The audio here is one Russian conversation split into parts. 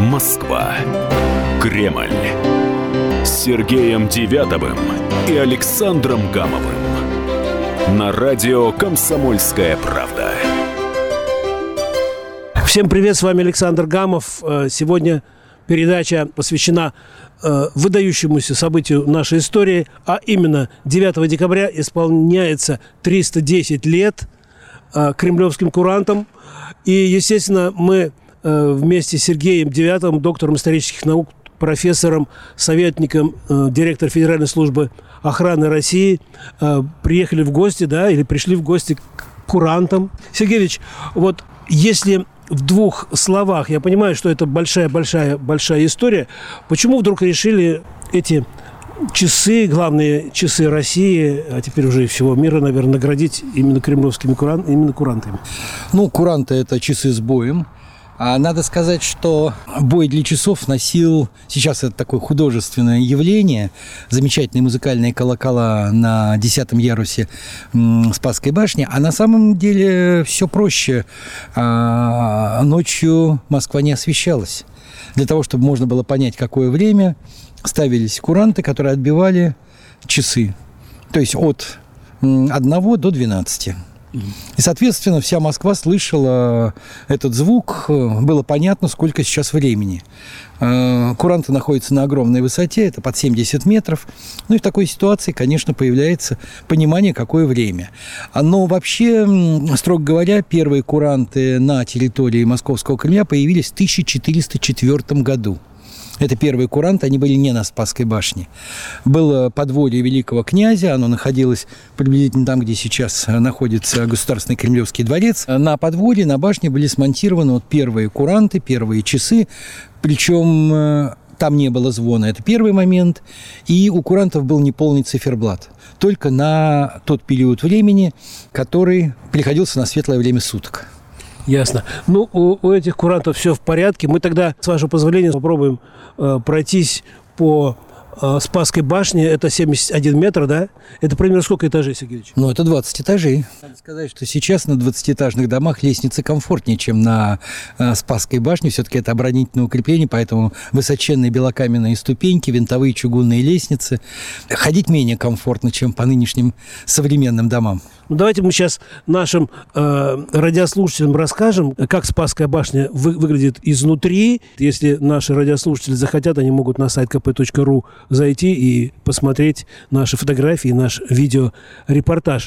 Москва. Кремль. С Сергеем Девятовым и Александром Гамовым. На радио «Комсомольская правда». Всем привет, с вами Александр Гамов. Сегодня передача посвящена выдающемуся событию нашей истории, а именно 9 декабря исполняется 310 лет кремлевским курантам. И, естественно, мы вместе с Сергеем Девятовым, доктором исторических наук, профессором, советником директора Федеральной службы охраны России, приехали в гости, или пришли в гости к курантам. Сергей Ильич, вот если в двух словах, я понимаю, что это большая история, почему вдруг решили эти часы, главные часы России, а теперь уже и всего мира, наверное, наградить именно кремлевскими курантами? Куранты – это часы с боем. А надо сказать, что бой для часов носил... Сейчас это такое художественное явление. Замечательные музыкальные колокола на 10-м ярусе Спасской башни. А на самом деле все проще. Ночью Москва не освещалась. Для того, чтобы можно было понять, какое время, ставились куранты, которые отбивали часы. То есть от 1 до 12. И, соответственно, вся Москва слышала этот звук, было понятно, сколько сейчас времени. Куранты находятся на огромной высоте, это под 70 метров. Ну и в такой ситуации, конечно, появляется понимание, какое время. Но вообще, строго говоря, первые куранты на территории Московского Кремля появились в 1404 году. Это первые куранты, они были не на Спасской башне. Было подворье великого князя, оно находилось приблизительно там, где сейчас находится Государственный Кремлевский дворец. На подворье, на башне были смонтированы первые куранты, первые часы, причем там не было звона, это первый момент, и у курантов был неполный циферблат, только на тот период времени, который приходился на светлое время суток. Ясно. У этих курантов все в порядке. Мы тогда, с вашего позволения, попробуем пройтись по Спасской башне. Это 71 метр, да? Это примерно сколько этажей, Сергей Ильич? Это 20 этажей. Надо сказать, что сейчас на 20-этажных домах лестницы комфортнее, чем на Спасской башне. Все-таки это оборонительное укрепление, поэтому высоченные белокаменные ступеньки, винтовые чугунные лестницы. Ходить менее комфортно, чем по нынешним современным домам. Давайте мы сейчас нашим радиослушателям расскажем, как Спасская башня выглядит изнутри. Если наши радиослушатели захотят, они могут на сайт kp.ru зайти и посмотреть наши фотографии, наш видеорепортаж.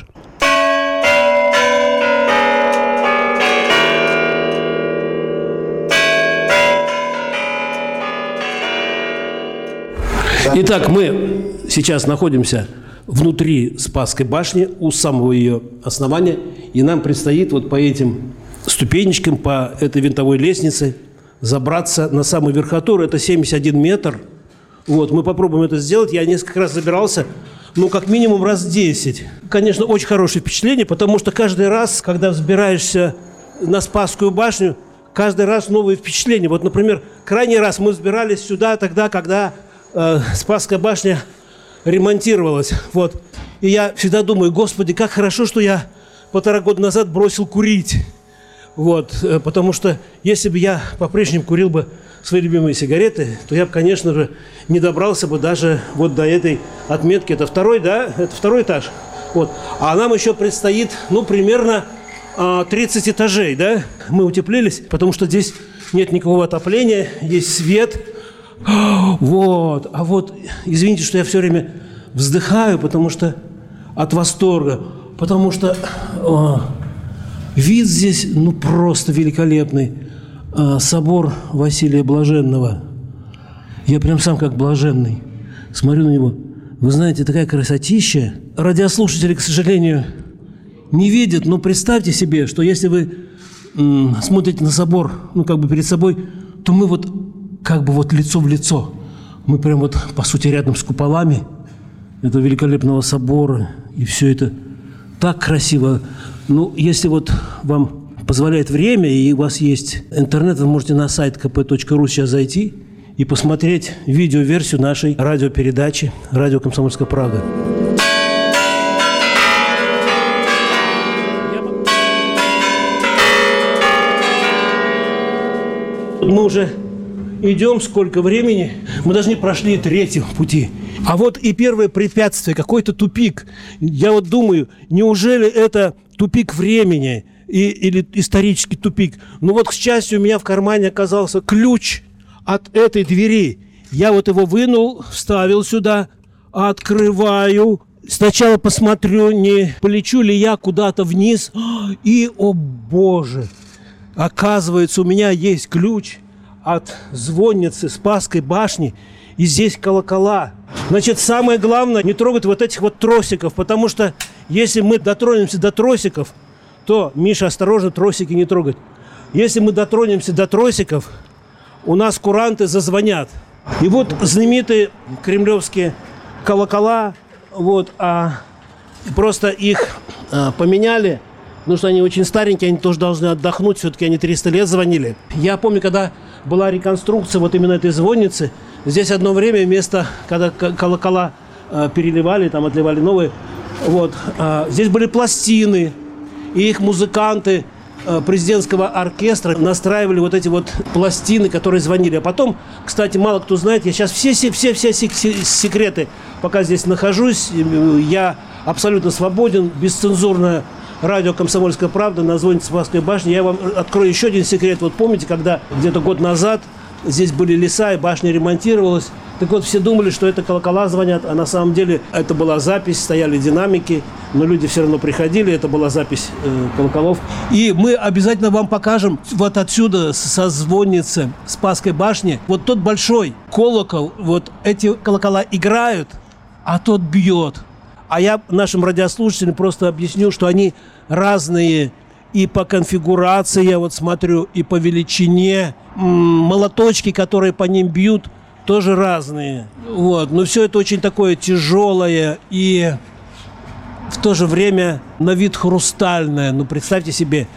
Итак, мы сейчас находимся внутри Спасской башни, у самого ее основания. И нам предстоит по этим ступенечкам, по этой винтовой лестнице забраться на самую верхотуру. Это 71 метр. Мы попробуем это сделать. Я несколько раз забирался, как минимум раз 10. Конечно, очень хорошее впечатление, потому что каждый раз, когда взбираешься на Спасскую башню, каждый раз новые впечатления. Например, крайний раз мы взбирались сюда тогда, когда Спасская башня ремонтировалась. И я всегда думаю, Господи, как хорошо, что я 1,5 года назад бросил курить. Потому что если бы я по-прежнему курил бы свои любимые сигареты, то я бы, конечно же, не добрался бы даже до этой отметки. Это второй, да? Это второй этаж. А нам еще предстоит, примерно 30 этажей, да? Мы утеплились, потому что здесь нет никакого отопления, есть свет. Извините, что я все время вздыхаю, потому что от восторга, потому что вид здесь, просто великолепный. Собор Василия Блаженного. Я прям сам как блаженный смотрю на него. Вы знаете, такая красотища. Радиослушатели, к сожалению, не видят, но представьте себе, что если вы смотрите на собор, перед собой, то мы лицо в лицо. Мы прям по сути, рядом с куполами этого великолепного собора. И все это так красиво. Если вам позволяет время, и у вас есть интернет, вы можете на сайт kp.ru сейчас зайти и посмотреть видеоверсию нашей радиопередачи «Радио Комсомольская правда». Мы уже идем сколько времени, мы даже не прошли третьего пути. А вот и первое препятствие, какой-то тупик. Я вот думаю, неужели это тупик времени или исторический тупик? Ну вот, к счастью, у меня в кармане оказался ключ от этой двери. Я вот его вынул, вставил сюда, открываю. Сначала посмотрю, не полечу ли я куда-то вниз. И, о боже, оказывается, у меня есть ключ от звонницы Спасской башни. И здесь колокола. Значит, самое главное, не трогать вот этих вот тросиков. Потому что если мы дотронемся до тросиков, то, Миша, осторожно, тросики не трогать. Если мы дотронемся до тросиков, у нас куранты зазвонят. И вот знаменитые кремлевские колокола, вот, просто их поменяли, потому что они очень старенькие, они тоже должны отдохнуть, все-таки они 300 лет звонили. Я помню, когда была реконструкция вот именно этой звонницы, здесь одно время вместо, когда колокола переливали, там отливали новые, вот, здесь были пластины, и их музыканты президентского оркестра настраивали вот эти вот пластины, которые звонили. А потом, кстати, мало кто знает, я сейчас все секреты, пока здесь нахожусь, я абсолютно свободен, бесцензурное радио «Комсомольская правда» на звоннице Спасской башни. Я вам открою еще один секрет. Вот помните, когда где-то год назад здесь были леса, и башня ремонтировалась. Так вот, все думали, что это колокола звонят, а на самом деле это была запись, стояли динамики, но люди все равно приходили, это была запись колоколов. И мы обязательно вам покажем вот отсюда, со звонницы Спасской башни, вот тот большой колокол, вот эти колокола играют, а тот бьет. А я нашим радиослушателям просто объясню, что они разные и по конфигурации, я вот смотрю, и по величине. Молоточки, которые по ним бьют, тоже разные. Вот. Но все это очень такое тяжелое и в то же время на вид хрустальное. Ну, представьте себе,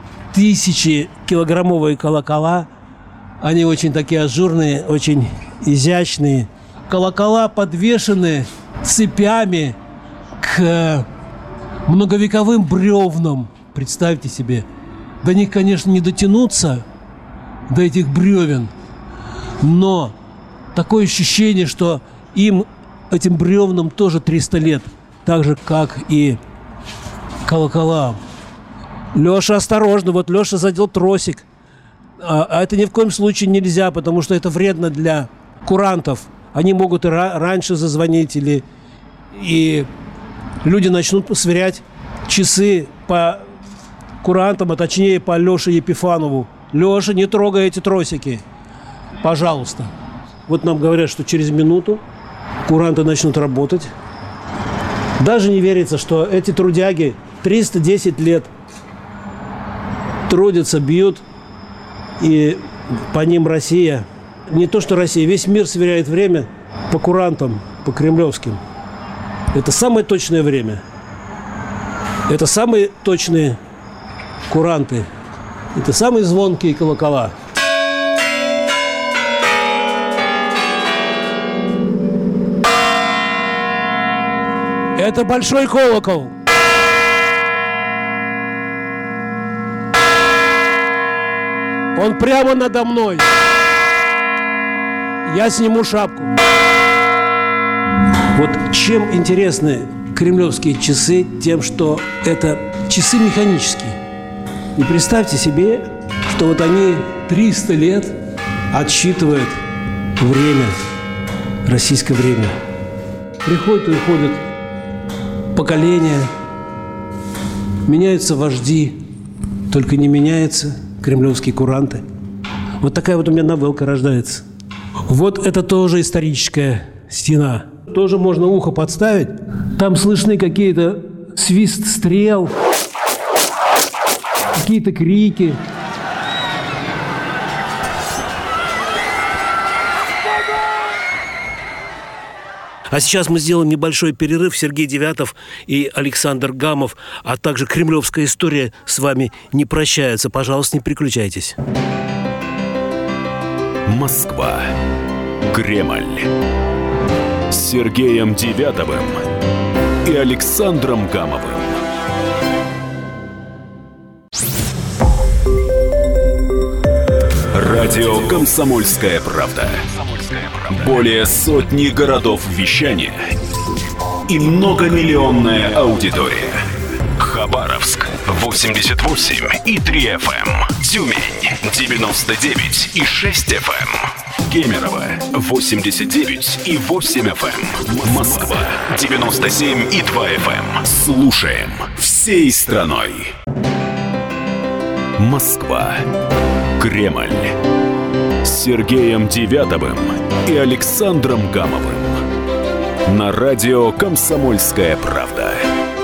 1000-килограммовые колокола. Они очень такие ажурные, очень изящные. Колокола подвешены цепями к многовековым бревнам. Представьте себе. До них, конечно, не дотянуться, до этих бревен. Но такое ощущение, что этим бревнам тоже 300 лет. Так же, как и колоколам. Леша, осторожно. Вот Леша задел тросик. А это ни в коем случае нельзя, потому что это вредно для курантов. Они могут и раньше зазвонить, и люди начнут сверять часы по курантам, а точнее по Леше Епифанову. Леша, не трогай эти тросики. Пожалуйста. Вот нам говорят, что через минуту куранты начнут работать. Даже не верится, что эти трудяги 310 лет трудятся, бьют, и по ним Россия, не то что Россия, весь мир сверяет время по курантам, по кремлевским. Это самое точное время. Это самые точные куранты. Это самые звонкие колокола. Это большой колокол. Он прямо надо мной. Я сниму шапку. Вот чем интересны кремлевские часы, тем, что это часы механические. И представьте себе, что вот они 300 лет отсчитывают время, российское время. Приходят и уходят поколения, меняются вожди, только не меняются кремлевские куранты. Вот такая вот у меня новелка рождается. Вот это тоже историческая стена. Тоже можно ухо подставить. Там слышны какие-то свист стрел, какие-то крики. А сейчас мы сделаем небольшой перерыв. Сергей Девятов и Александр Гамов, а также кремлевская история с вами не прощаются. Пожалуйста, не переключайтесь. Москва. Кремль. С Сергеем Девятовым и Александром Гамовым. Радио «Комсомольская правда». Более сотни городов вещания и многомиллионная аудитория. Хабаровск 88,3 FM. Тюмень 99,6 FM. Кемерово 89,8 FM. Москва 97,2 FM. Слушаем всей страной. Москва. Кремль. С Сергеем Девятовым и Александром Гамовым. На радио «Комсомольская правда».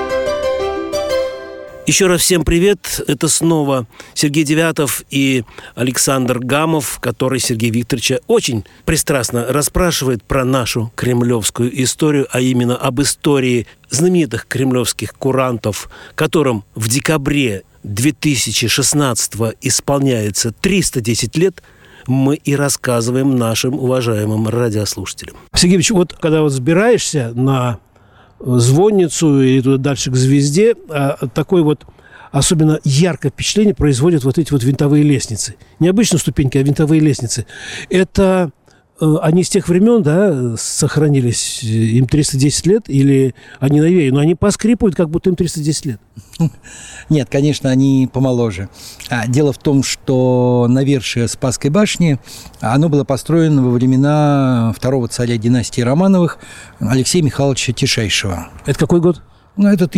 Еще раз всем привет. Это снова Сергей Девятов и Александр Гамов, который Сергея Викторовича очень пристрастно расспрашивает про нашу кремлевскую историю, а именно об истории знаменитых кремлевских курантов, которым в декабре 2016 исполняется 310 лет, мы и рассказываем нашим уважаемым радиослушателям. Сергей Ильич, вот когда вот взбираешься на звонницу и туда дальше к звезде, такое вот особенно яркое впечатление производят вот эти вот винтовые лестницы. Не обычные ступеньки, а винтовые лестницы. Это они с тех времен, да, сохранились, им 310 лет, или они новее, но они поскрипывают, как будто им 310 лет. Нет, конечно, они помоложе. Дело в том, что навершие Спасской башни, оно было построено во времена второго царя династии Романовых Алексея Михайловича Тишайшего. Это какой год? Ну, это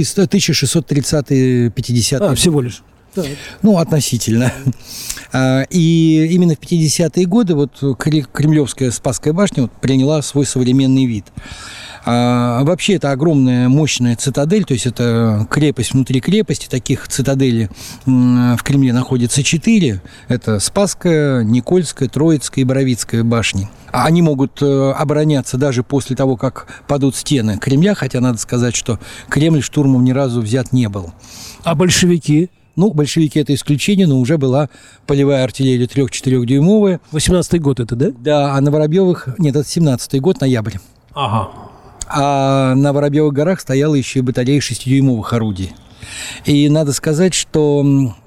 1630-50. Всего лишь. Ну, относительно. И именно в 50-е годы вот Кремлевская Спасская башня вот приняла свой современный вид. Вообще это огромная мощная цитадель, то есть это крепость внутри крепости. Таких цитаделей в Кремле находится 4. Это Спасская, Никольская, Троицкая и Боровицкая башни. Они могут обороняться даже после того, как падут стены Кремля, хотя надо сказать, что Кремль штурмом ни разу взят не был. А большевики? Ну, большевики – это исключение, но уже была полевая артиллерия 3-4-дюймовая. 18-й год это, да? Да, а на Воробьевых… Нет, это 17-й год, ноябрь. Ага. А на Воробьевых горах стояла еще и батарея 6-дюймовых орудий. И надо сказать, что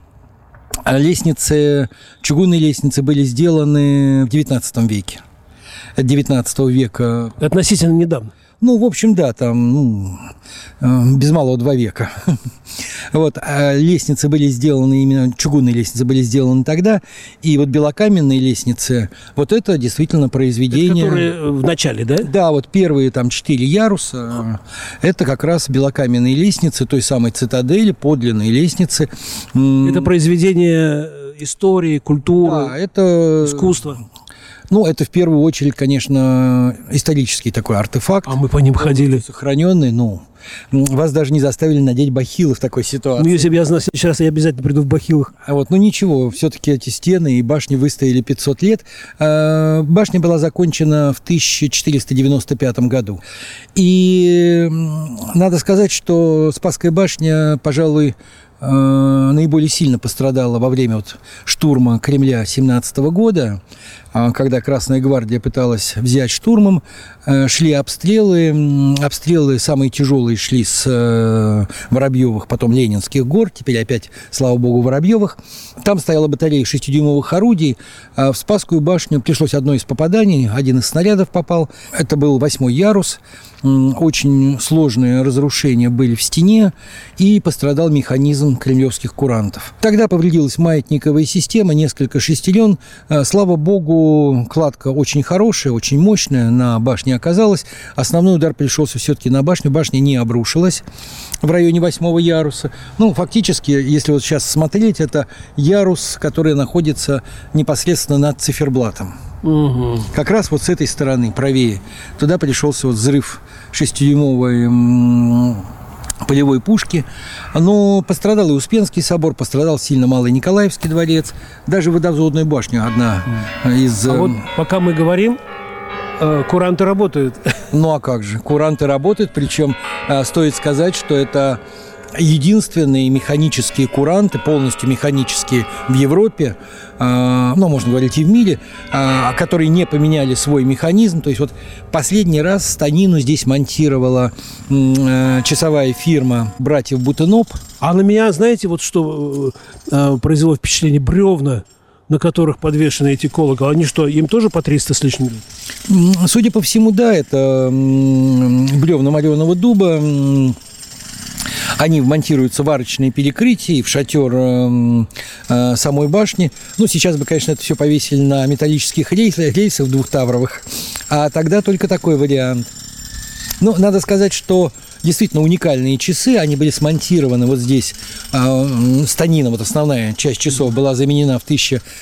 чугунные лестницы были сделаны в 19 веке. От 19 века. Относительно недавно. Ну, в общем, да, там, без малого 2 века. Вот, лестницы были сделаны, именно чугунные лестницы были сделаны тогда, и вот белокаменные лестницы, вот это действительно произведение… Это которые в начале, да? Да, вот первые там 4 яруса, это как раз белокаменные лестницы той самой цитадели, подлинные лестницы. Это произведение истории, культуры, да, это… искусства. Ну, это в первую очередь, конечно, исторический такой артефакт. А мы по ним ходили. Сохраненный, вас даже не заставили надеть бахилы в такой ситуации. Ну, если бы я знал, сейчас я обязательно приду в бахилах. Ничего, все-таки эти стены и башни выстояли 500 лет. Башня была закончена в 1495 году. И надо сказать, что Спасская башня, пожалуй, наиболее сильно пострадала во время штурма Кремля 17 года, когда Красная гвардия пыталась взять штурмом. Шли обстрелы самые тяжелые шли с Воробьевых, потом Ленинских гор, теперь опять, слава богу, Воробьевых. Там стояла батарея 6-дюймовых орудий. В Спасскую башню пришлось одно из попаданий, один из снарядов попал. Это был 8-й ярус. Очень сложные разрушения были в стене, и пострадал механизм кремлевских курантов. Тогда повредилась маятниковая система, несколько шестерен. Слава богу, кладка очень хорошая, очень мощная на башне оказалась. Основной удар пришелся все-таки на башню. Башня не обрушилась в районе 8-го яруса. Фактически, если сейчас смотреть, это ярус, который находится непосредственно над циферблатом. Угу. Как раз с этой стороны, правее, туда пришелся взрыв 6-дюймовой полевой пушки. Но пострадал и Успенский собор, пострадал сильно Малый Николаевский дворец, даже водовзодная башня одна из… А пока мы говорим, куранты работают. Ну а как же, куранты работают, причем стоит сказать, что это единственные механические куранты, полностью механические в Европе, можно говорить и в мире, которые не поменяли свой механизм. То есть последний раз станину здесь монтировала часовая фирма братьев Бутеноп. А на меня, знаете, что произвело впечатление? Бревна на которых подвешены эти колокола, они что, им тоже по 300 с лишним лет? Судя по всему, да, это бревна мореного дуба. Они вмонтируются в арочные перекрытия и в шатер самой башни. Ну, сейчас бы, конечно, это все повесили на металлических рельсах двухтавровых, а тогда только такой вариант. Ну, надо сказать, что действительно уникальные часы, они были смонтированы вот здесь. Станина, вот основная часть часов, была заменена в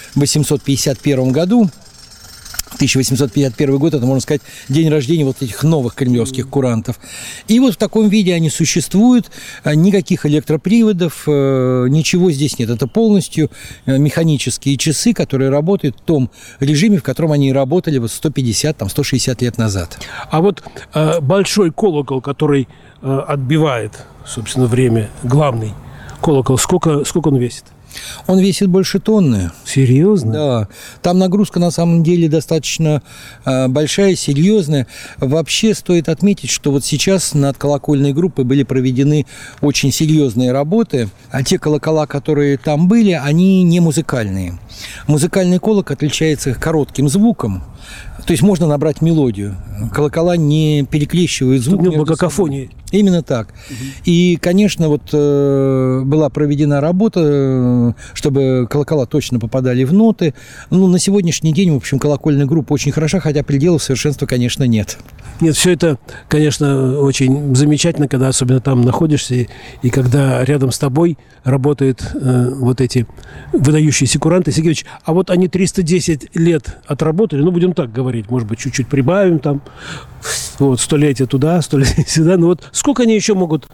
1851 году. 1851 год, это, можно сказать, день рождения вот этих новых кремлевских курантов. И вот в таком виде они существуют, никаких электроприводов, ничего здесь нет. Это полностью механические часы, которые работают в том режиме, в котором они работали вот 150-160 лет назад. А вот большой колокол, который отбивает, собственно, время, главный колокол, сколько он весит? Он весит больше тонны. Серьезно? Да. Там нагрузка на самом деле достаточно большая, серьезная. Вообще стоит отметить, что вот сейчас над колокольной группой были проведены очень серьезные работы. А те колокола, которые там были, они не музыкальные. Музыкальный колокол отличается коротким звуком. То есть можно набрать мелодию. Колокола не перекрещивают звук. Тут не было какофонии. Именно так. И, конечно, вот была проведена работа, чтобы колокола точно попадали в ноты. Ну, на сегодняшний день, в общем, колокольная группа очень хороша, хотя пределов совершенства, конечно, нет. Нет, все это, конечно, очень замечательно, когда особенно там находишься, и когда рядом с тобой работают вот эти выдающиеся куранты. Сергеевич, а вот они 310 лет отработали, ну, будем так говорить, может быть, чуть-чуть прибавим там, вот, столетие туда, столетие сюда, ну вот сколько они еще могут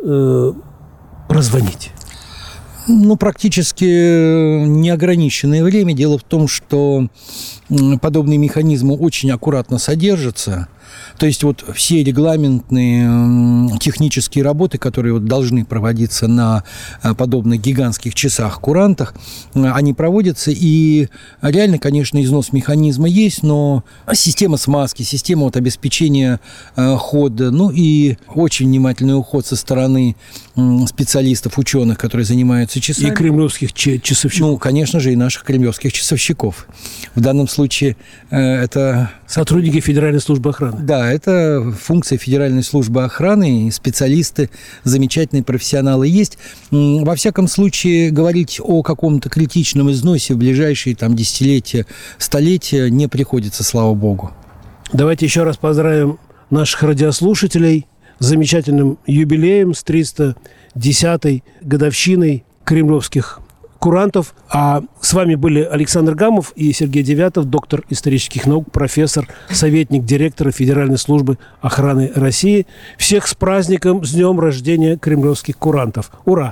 прозвонить? Ну, практически неограниченное время. Дело в том, что подобные механизмы очень аккуратно содержатся. То есть вот все регламентные технические работы, которые вот должны проводиться на подобных гигантских часах-курантах, они проводятся. И реально, конечно, износ механизма есть, но система смазки, система вот обеспечения хода, ну и очень внимательный уход со стороны специалистов, ученых, которые занимаются часами. И кремлевских часовщиков. Ну, конечно же, и наших кремлевских часовщиков. В данном случае это... Сотрудники Федеральной службы охраны. Да, это функция Федеральной службы охраны, и специалисты, замечательные профессионалы есть. Во всяком случае, говорить о каком-то критичном износе в ближайшие там, десятилетия, столетия не приходится, слава богу. Давайте еще раз поздравим наших радиослушателей с замечательным юбилеем, с 310-й годовщиной кремлевских курантов. А с вами были Александр Гамов и Сергей Девятов, доктор исторических наук, профессор, советник директора Федеральной службы охраны России. Всех с праздником, с днем рождения кремлевских курантов. Ура!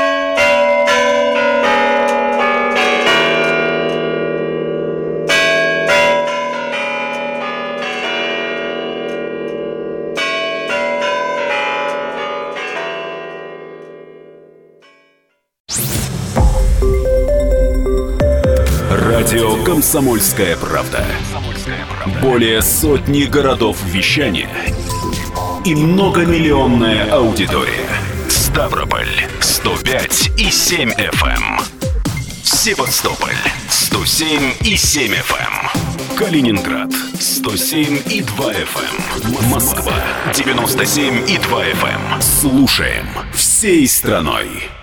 Радио «Комсомольская правда». Более сотни городов вещания и многомиллионная аудитория. Ставрополь 105 и 7 FM. Севастополь 107 и 7 FM. Калининград 107 и 2 FM. Москва 97 и 2 FM. Слушаем всей страной.